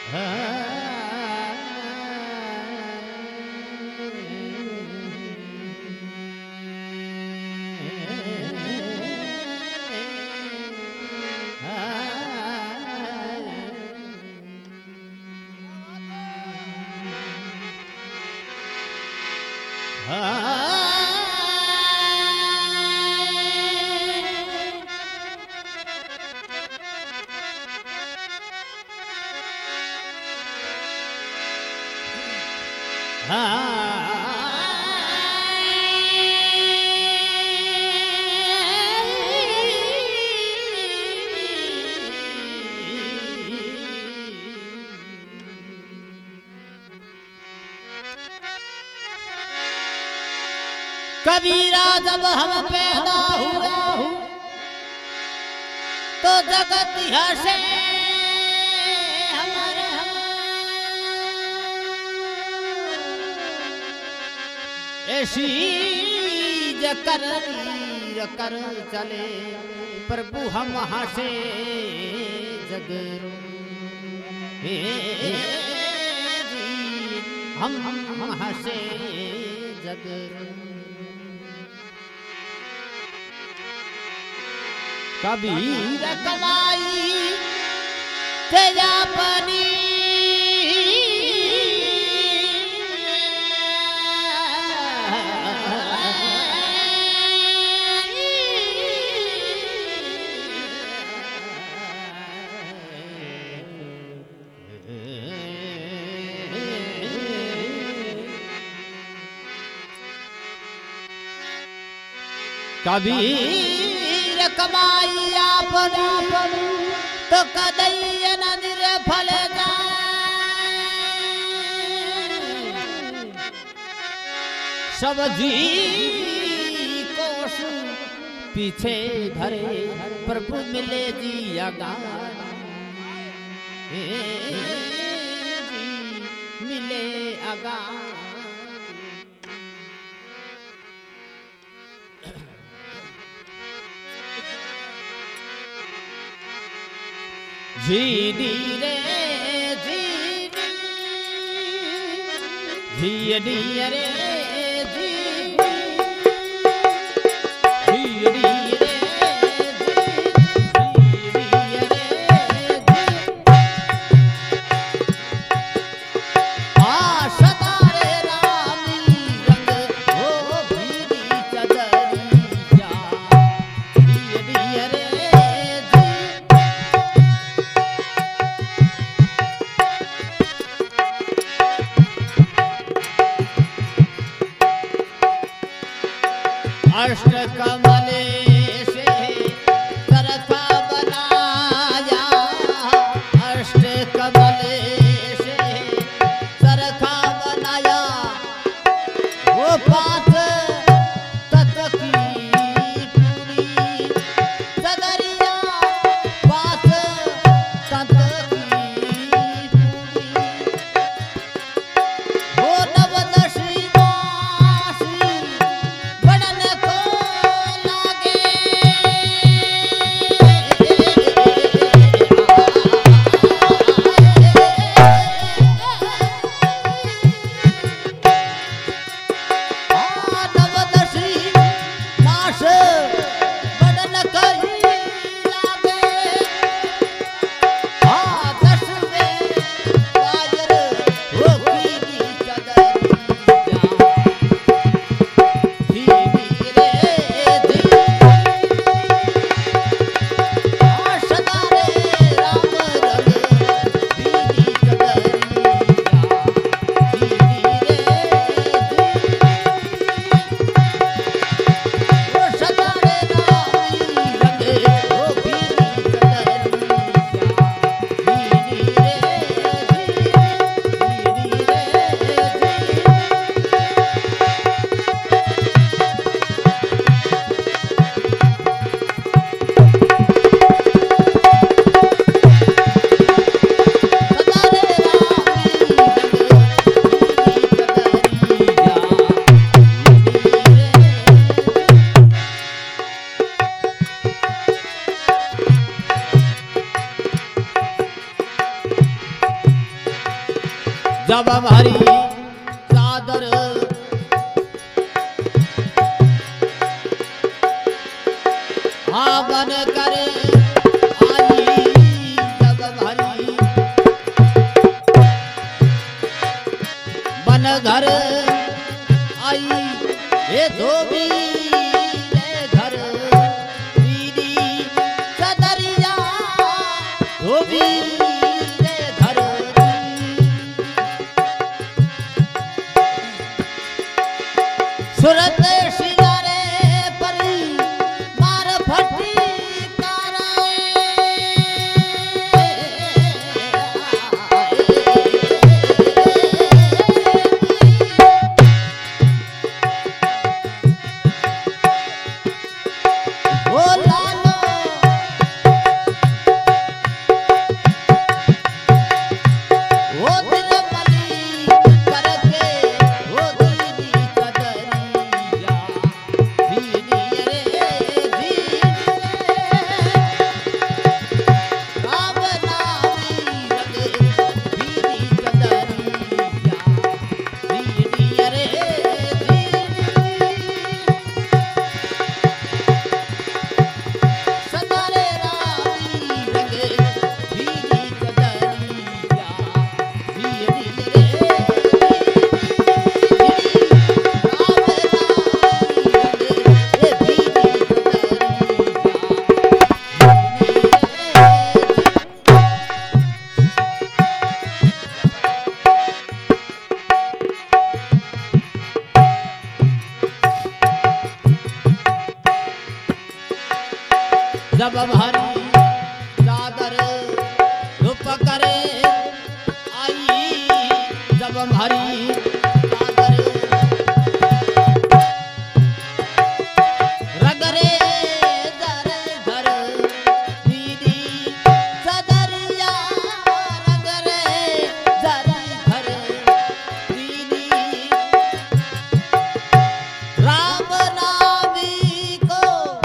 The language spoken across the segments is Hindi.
कबीरा जब हम पैदा हुए तो जगत हंसे हमारे ऐसी जकर कर चले प्रभु हम हंसे जग हम हंसे जग कबीर कमाई तेजा पनी कबीर कमाई आपनी तो कदई न निर्फल सब जी कोश पीछे धरे प्रभु मिले जी अगा मिले अगा जीडी रे जीडी रे जब हमारी चादर हाँ बन कर आई, जब हमारी बन घर आई ये धोबी घर दीदी सदरिया धोबी घर सूरत शिलारे परी मार फटी जब हमारी चादर धूप करे आई, जब हमारी चादर रगरे दर घर दीदी सदरिया रगरे दर घर दीदी राम नामी को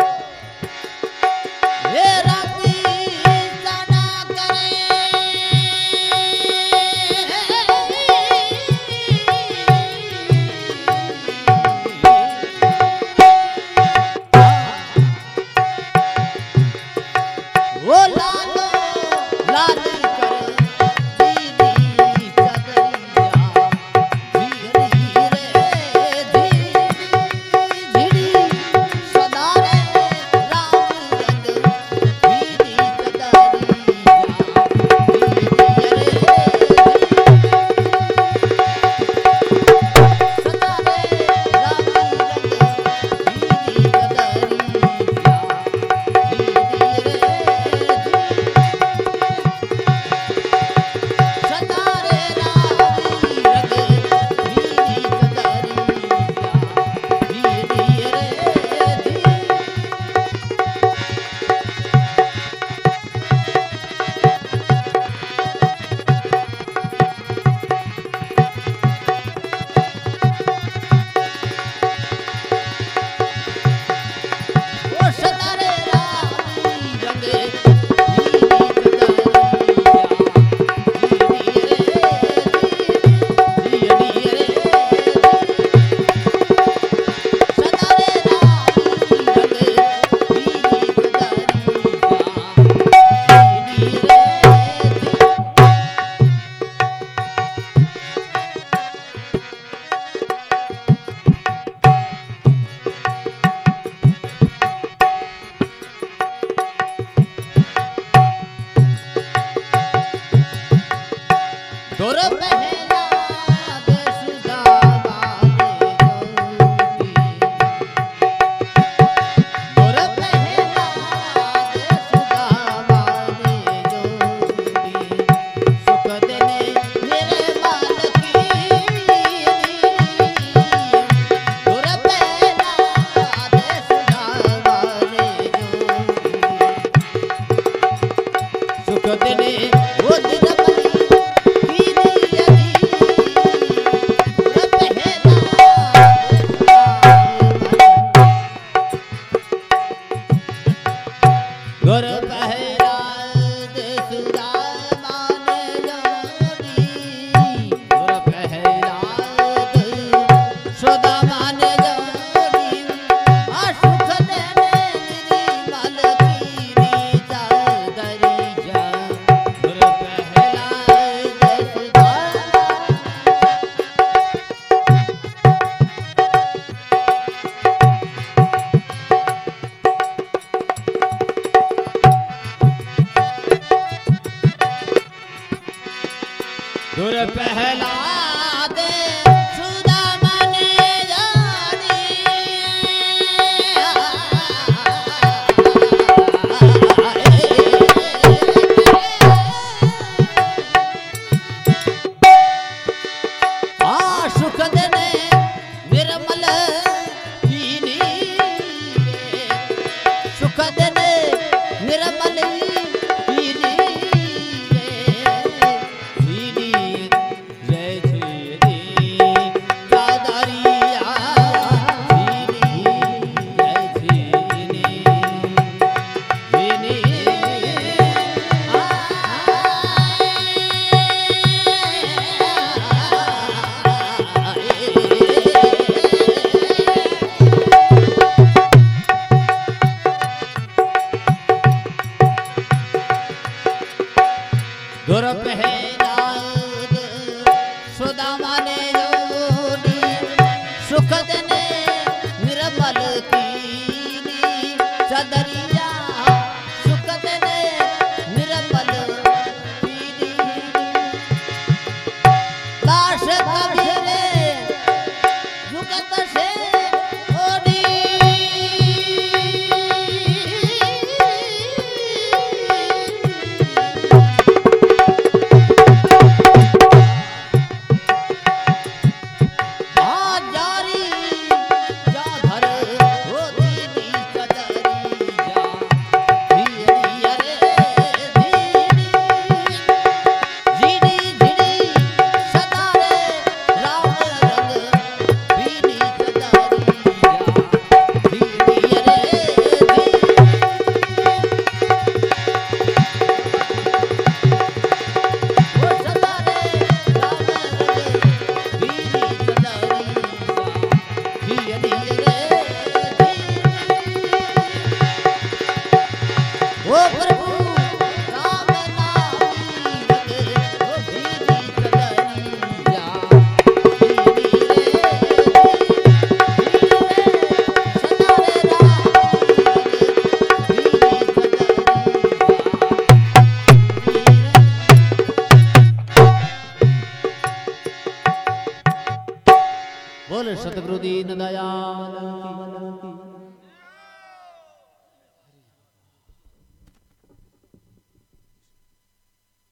वो लालो लाल कर दीदी सदरिया धीरे रे धीरे सदा रे राम रंग दीदी सदरिया धीरे सदा रे राम रंग दीदी सदरिया सुख देने वो दिन दूर पहला दे सुदामा ने जानी सुखद ने निर्मल पीनी सुखद ने निर्मल धुर पहलाद सुदामा ने जोड़ी सुखद ने निर्मल कीनी चदरिया सुखद ने निर्मल कीनी दास कबीरे जुगत से ओडी बोल सतगुरु दीन दयाल की।